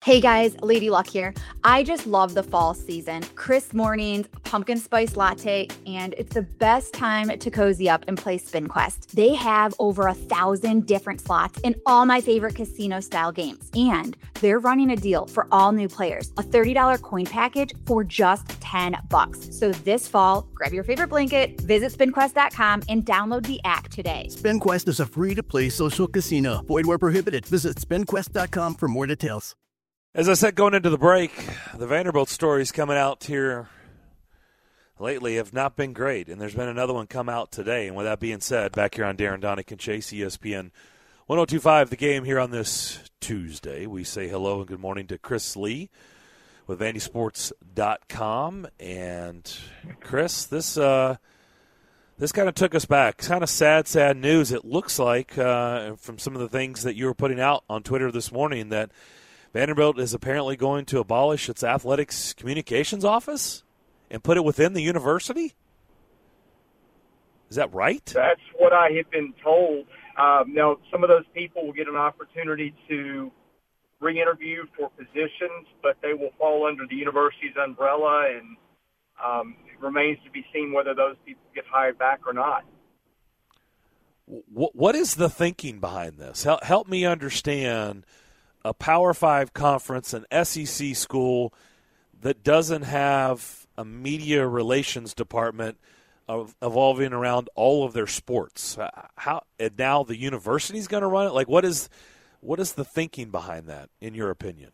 Hey guys, Lady Luck here. I just love the fall season. Crisp mornings, pumpkin spice latte, and it's the best time to cozy up and play Spin Quest. They have over 1,000 different slots in all my favorite casino-style games. And they're running a deal for all new players, a $30 coin package for just $10. So this fall, grab your favorite blanket, visit spinquest.com, and download the app today. SpinQuest is a free-to-play social casino. Void where prohibited. Visit spinquest.com for more details. As I said going into the break, the Vanderbilt stories coming out here lately have not been great, and there's been another one come out today. And with that being said, back here on Darren Donick and Chase, ESPN 102.5, The Game here on this Tuesday. We say hello and good morning to Chris Lee with VandySports.com. And, Chris, this kind of took us back. Kind of sad news. It looks like from some of the things that you were putting out on Twitter this morning that Vanderbilt is apparently going to abolish its athletics communications office and put it within the university? Is that right? That's what I have been told. Now, some of those people will get an opportunity to re-interview for positions, but they will fall under the university's umbrella, and it remains to be seen whether those people get hired back or not. What is the thinking behind this? Help me understand a Power 5 conference, an SEC school that doesn't have a media relations department evolving around all of their sports. How and now the university's going to run it? Like, what is the thinking behind that, in your opinion?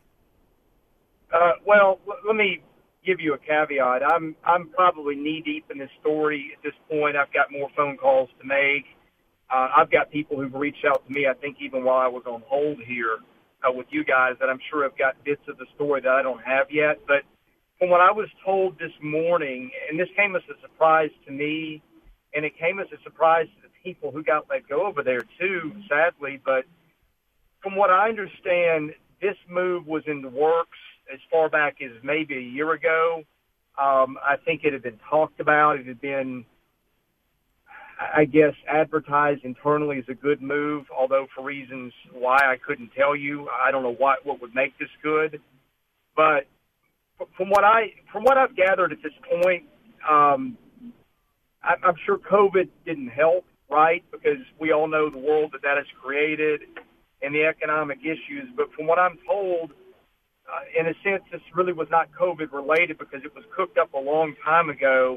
Well, let me give you a caveat. I'm probably knee deep in this story at this point. I've got more phone calls to make. I've got people who've reached out to me, I think even while I was on hold here with you guys, that I'm sure have got bits of the story that I don't have yet. But from what I was told this morning, and this came as a surprise to me, and it came as a surprise to the people who got let go over there too, sadly, but from what I understand, this move was in the works as far back as maybe a year ago. I think it had been talked about. It had been, I guess, advertised internally as a good move, although for reasons why I couldn't tell you. I don't know what would make this good. But from what I've gathered at this point, I'm sure COVID didn't help, right? Because we all know the world that has created and the economic issues. But from what I'm told, in a sense, this really was not COVID related because it was cooked up a long time ago.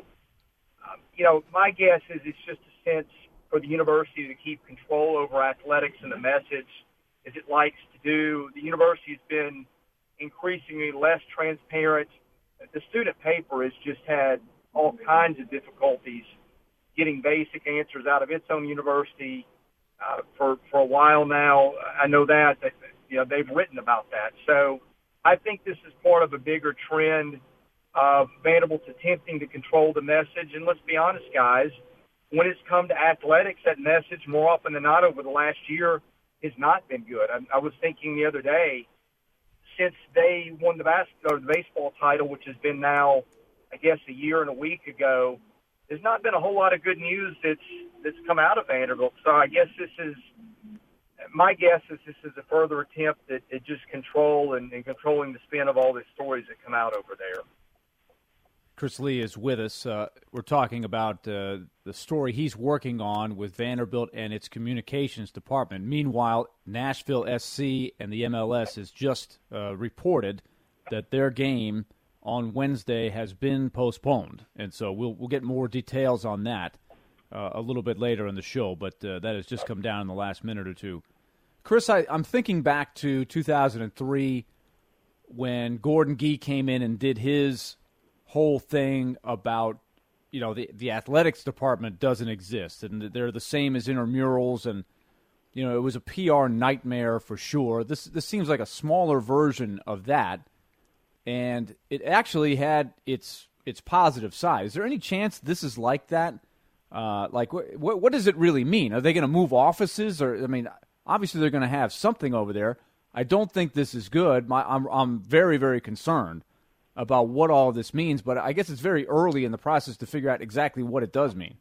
My guess is it's just a sense for the university to keep control over athletics and the message as it likes to do. The university has been increasingly less transparent. The student paper has just had all kinds of difficulties getting basic answers out of its own university for a while now. I know that they've written about that. So I think this is part of a bigger trend of Vanderbilt's attempting to control the message. And let's be honest, guys, when it's come to athletics, that message more often than not over the last year has not been good. I was thinking the other day, since they won the baseball title, which has been now, I guess, a year and a week ago, there's not been a whole lot of good news that's come out of Vanderbilt. So I guess my guess is this is a further attempt at just control and controlling the spin of all the stories that come out over there. Chris Lee is with us. We're talking about the story he's working on with Vanderbilt and its communications department. Meanwhile, Nashville SC and the MLS has just reported that their game on Wednesday has been postponed. And so we'll get more details on that a little bit later in the show, but that has just come down in the last minute or two. Chris, I'm thinking back to 2003 when Gordon Gee came in and did his whole thing about, the athletics department doesn't exist and they're the same as intramurals, and it was a PR nightmare for sure. This seems like a smaller version of that, and it actually had its positive side. Is there any chance this is like that? What does it really mean? Are they going to move offices? Or obviously they're going to have something over there. I don't think this is good. I'm very, very concerned about what all this means, but I guess it's very early in the process to figure out exactly what it does mean.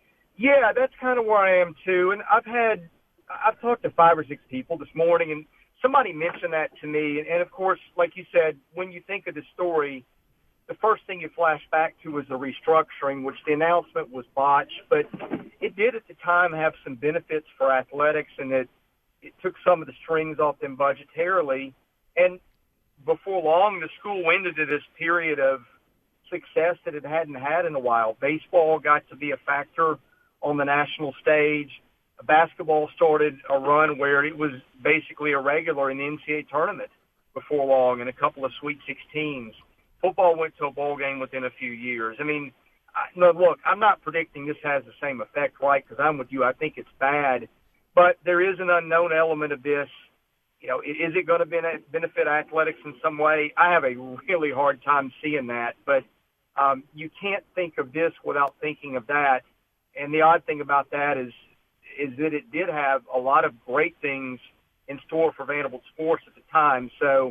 Yeah, that's kind of where I am too. And I've talked to 5 or 6 people this morning, and somebody mentioned that to me. And, of course, like you said, when you think of the story, the first thing you flash back to was the restructuring, which the announcement was botched. But it did at the time have some benefits for athletics, and it took some of the strings off them budgetarily. And before long, the school went into this period of success that it hadn't had in a while. Baseball got to be a factor on the national stage. Basketball started a run where it was basically a regular in the NCAA tournament before long, and a couple of Sweet 16s. Football went to a bowl game within a few years. I mean, no, look, I'm not predicting this has the same effect, right, because I'm with you. I think it's bad. But there is an unknown element of this. You know, is it going to benefit athletics in some way? I have a really hard time seeing that. But you can't think of this without thinking of that. And the odd thing about that is that it did have a lot of great things in store for Vanderbilt sports at the time. So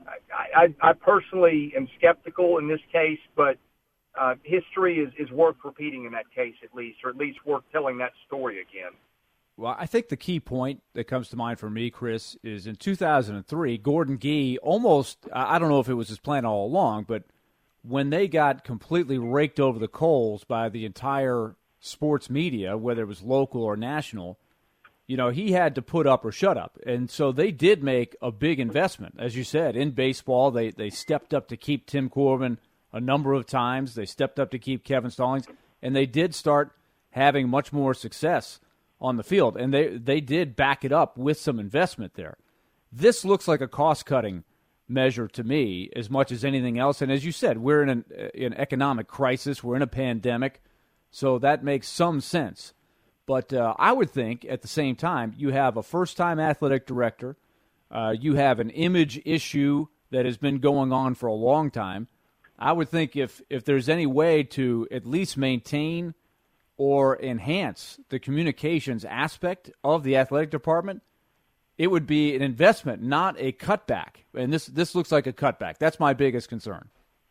I personally am skeptical in this case, but history is worth repeating in that case at least, or at least worth telling that story again. Well, I think the key point that comes to mind for me, Chris, is in 2003, Gordon Gee almost, I don't know if it was his plan all along, but when they got completely raked over the coals by the entire sports media, whether it was local or national, you know, he had to put up or shut up. And so they did make a big investment. As you said, in baseball, they stepped up to keep Tim Corbin a number of times. They stepped up to keep Kevin Stallings. And they did start having much more success on the field. And they did back it up with some investment there. This looks like a cost-cutting measure to me as much as anything else. And as you said, we're in an economic crisis. We're in a pandemic. So that makes some sense. But I would think at the same time, you have a first-time athletic director. You have an image issue that has been going on for a long time. I would think if there's any way to at least maintain or enhance the communications aspect of the athletic department, it would be an investment, not a cutback. And this looks like a cutback. That's my biggest concern.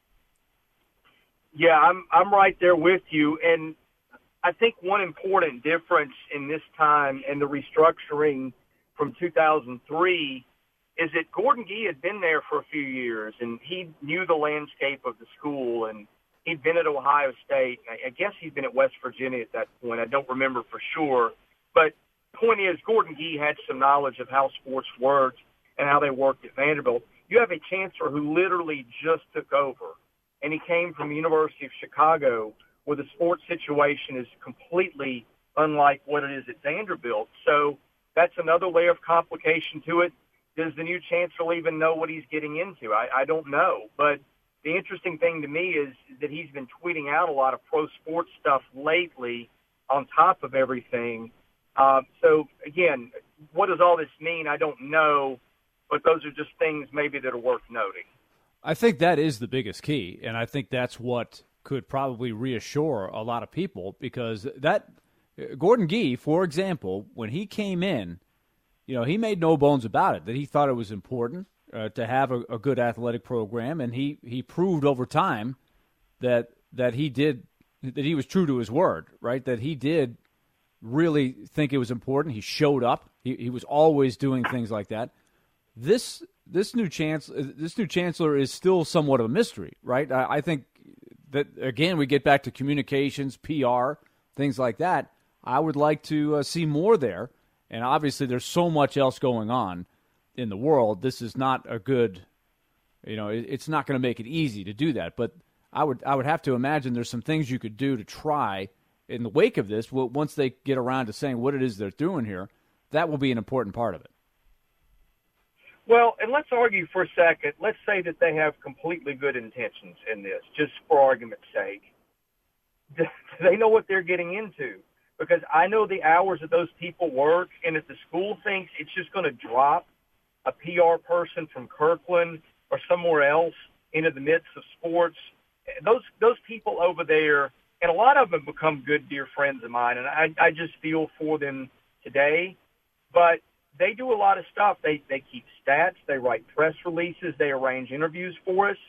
Yeah, I'm right there with you. And I think one important difference in this time and the restructuring from 2003 is that Gordon Gee had been there for a few years, and he knew the landscape of the school, and he'd been at Ohio State. I guess he'd been at West Virginia at that point. I don't remember for sure. But the point is, Gordon Gee had some knowledge of how sports worked and how they worked at Vanderbilt. You have a chancellor who literally just took over, and he came from the University of Chicago, where the sports situation is completely unlike what it is at Vanderbilt. So that's another layer of complication to it. Does the new chancellor even know what he's getting into? I don't know. But the interesting thing to me is that he's been tweeting out a lot of pro sports stuff lately on top of everything. So, again, what does all this mean? I don't know. But those are just things maybe that are worth noting. I think that is the biggest key, and I think that's what could probably reassure a lot of people, because that Gordon Gee, for example, when he came in, you know, he made no bones about it, that he thought it was important to have a good athletic program, and he proved over time that he was true to his word, right? That he did really think it was important. He showed up. He was always doing things like that. This new chancellor is still somewhat of a mystery, right? I think that, again, we get back to communications, PR, things like that. I would like to see more there. And obviously there's so much else going on in the world. This is not a good, you know, it's not going to make it easy to do that. But I would have to imagine there's some things you could do to try in the wake of this. Once they get around to saying what it is they're doing here, that will be an important part of it. Well, and let's argue for a second. Let's say that they have completely good intentions in this, just for argument's sake. Do they know what they're getting into? Because I know the hours that those people work, and if the school thinks it's just going to drop a PR person from Kirkland or somewhere else into the midst of sports, those people over there, and a lot of them become good, dear friends of mine, and I just feel for them today. But they do a lot of stuff. They keep stats. They write press releases. They arrange interviews for us.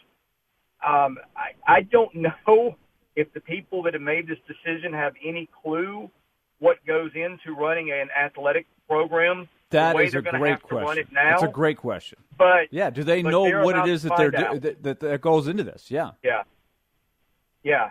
I don't know if the people that have made this decision have any clue what goes into running an athletic program That way is they're a going to great have to run question. it now. That's a great question. But yeah, do they but know they're what about it is to that find they're out. that goes into this? Yeah. Yeah.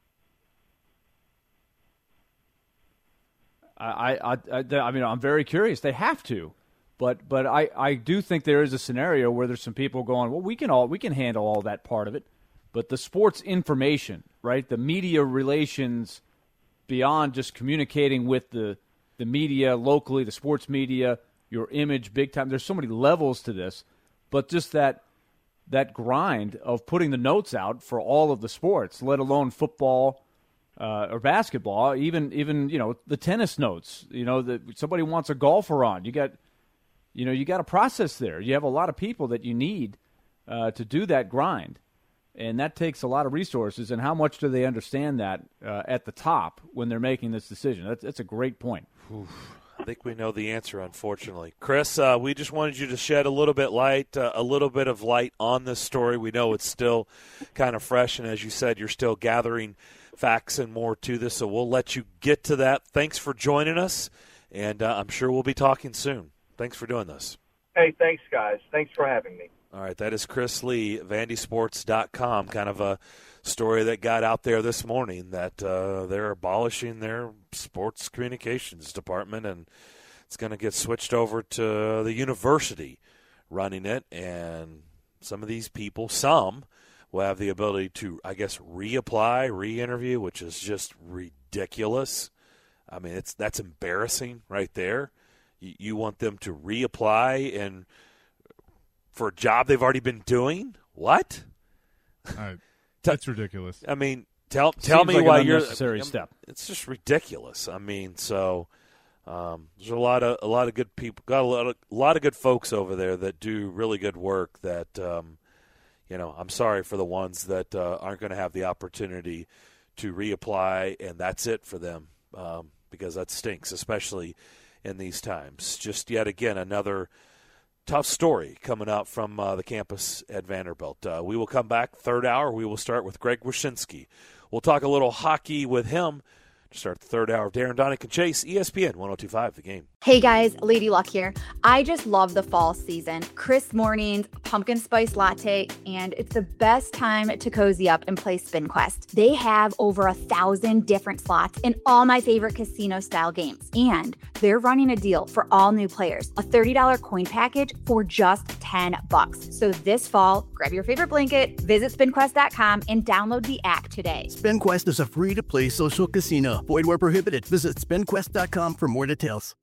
I mean, I'm very curious. They have to, but I do think there is a scenario where there's some people going, well, we can handle all that part of it, but the sports information, right? The media relations beyond just communicating with the media locally, the sports media, your image, big time. There's so many levels to this, but just that grind of putting the notes out for all of the sports, let alone football. Or basketball, even the tennis notes. Somebody wants a golfer on. You got a process there. You have a lot of people that you need to do that grind, and that takes a lot of resources. And how much do they understand that at the top when they're making this decision? That's a great point. I think we know the answer, unfortunately. Chris, we just wanted you to shed a little bit of light on this story. We know it's still kind of fresh, and as you said, you're still gathering facts and more to this, so we'll let you get to that. Thanks for joining us, and I'm sure we'll be talking soon. Thanks for doing this. Hey, thanks, guys. Thanks for having me. All right, that is Chris Lee, VandySports.com, kind of a story that got out there this morning that they're abolishing their sports communications department, and it's going to get switched over to the university running it, and some of these people, will have the ability to, I guess, reapply, re-interview, which is just ridiculous. I mean, that's embarrassing right there. You want them to reapply and for a job they've already been doing? What? That's ridiculous. I mean, tell me like why an you're unnecessary step. It's just ridiculous. I mean, so there's a lot of good people, got a lot of good folks over there that do really good work. That I'm sorry for the ones that aren't going to have the opportunity to reapply, and that's it for them because that stinks, especially in these times. Just yet again, another tough story coming out from the campus at Vanderbilt. We will come back, third hour. We will start with Greg Wyshynski. We'll talk a little hockey with him to start the third hour of Darren Donick and Chase, ESPN 102.5 The Game. Hey guys, Lady Luck here. I just love the fall season. Crisp mornings, pumpkin spice latte, and it's the best time to cozy up and play Spin Quest. They have over 1,000 different slots in all my favorite casino-style games. And they're running a deal for all new players, a $30 coin package for just $10. So this fall, grab your favorite blanket, visit spinquest.com, and download the app today. SpinQuest is a free-to-play social casino. Void where prohibited. Visit spinquest.com for more details.